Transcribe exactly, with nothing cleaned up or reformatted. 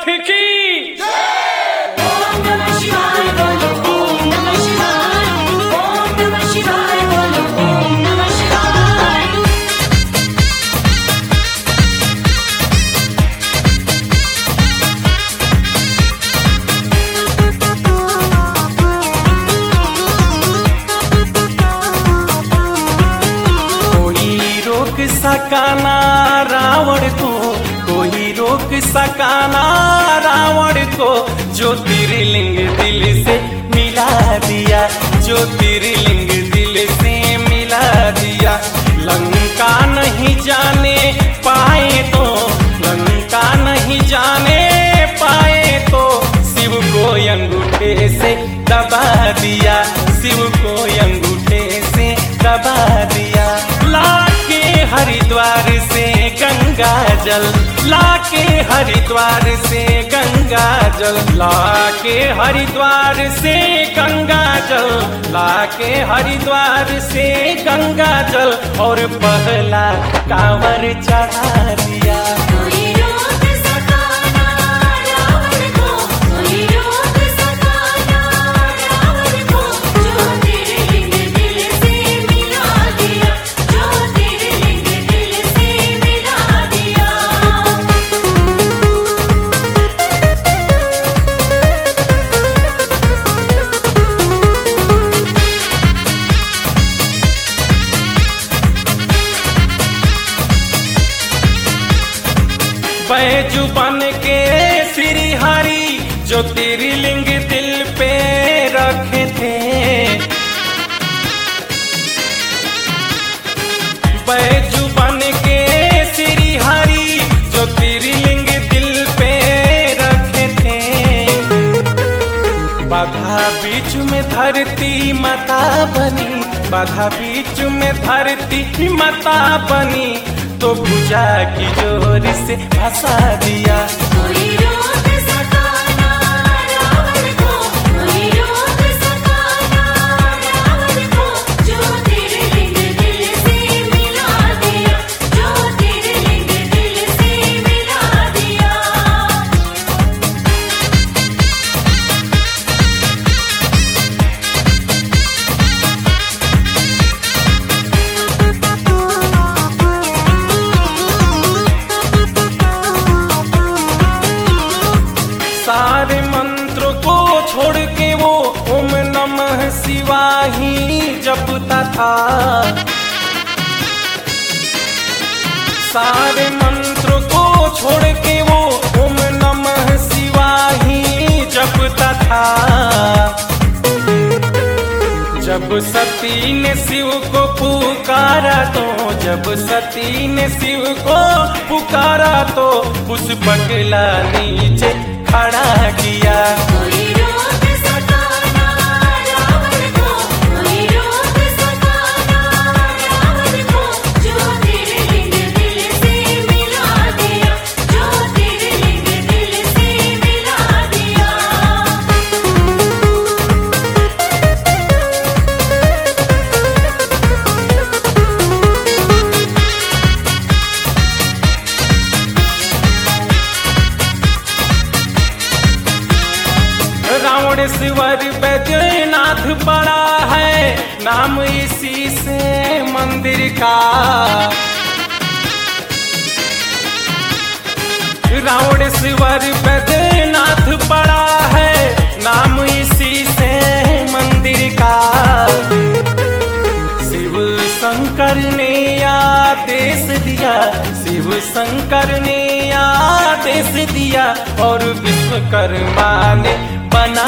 की ओम नमः शिवाय बोलो ओम नमः शिवाय ओम नमः शिवाय बोलो ओम नमः शिवाय। कोई रोक सका ना रावण को, कोई रोक सका ना रावण को, ज्योतिर्लिंग दिल से मिला दिया, ज्योतिर्लिंग दिल से मिला दिया। लंका नहीं जाने पाए तो, लंका नहीं जाने पाए तो, शिव को अंगूठे से दबा दिया, शिव को अंगूठे से दबा दिया। लाके हरिद्वार से गंगा जल, लाके हरिद्वार से गंगा जल, लाके हरिद्वार से गंगा जल, लाके हरिद्वार से गंगा जल, और पहला कांवर चढ़ा दिया। कोई रोक सका ना रावण को, कोई रोक सका ना रावण को, ज्योतिर्लिंग दिल से मिला दिया, ज्योतिर्लिंग दिल से मिला दिया। बैजू बन के श्री हरि ज्योतिर्लिंग दिल पे रखे थे, बैजू बन के श्री हरि ज्योतिर्लिंग दिल पे रखे थे। बाधा बीच में धरती माता बनी, बाधा बीच में धरती माता बनी, तो भुजा की जोर से फंसा दिया। कोई रोक सका ना रावण को, कोई रोक सका ना रावण को, ज्योतिर्लिंग दिल से मिला दिया, ज्योतिर्लिंग दिल से मिला दिया। सारे मंत्रों को छोड़ के वो ओम नमः शिवाय ही जपता था, सारे मंत्रों को छोड़ के वो ओम नमः शिवाय ही जपता था। जब सती ने शिव को पुकारा तो, जब सती ने शिव को पुकारा तो, उस पगला नीचे खड़ा किया। कोई रोक सका ना रावण को, कोई रोक सका ना रावण को, ज्योतिर्लिंग दिल से मिला दिया, ज्योतिर्लिंग दिल से मिला दिया। रावणेश्वर बैजनाथ पड़ा है नाम इसी से मंदिर का, रावणेश्वर बैजनाथ पड़ा है नाम इसी से मंदिर का। शिव शंकर ने आदेश दिया, शिव शंकर ने आदेश दिया, और विश्वकर्मा ने बना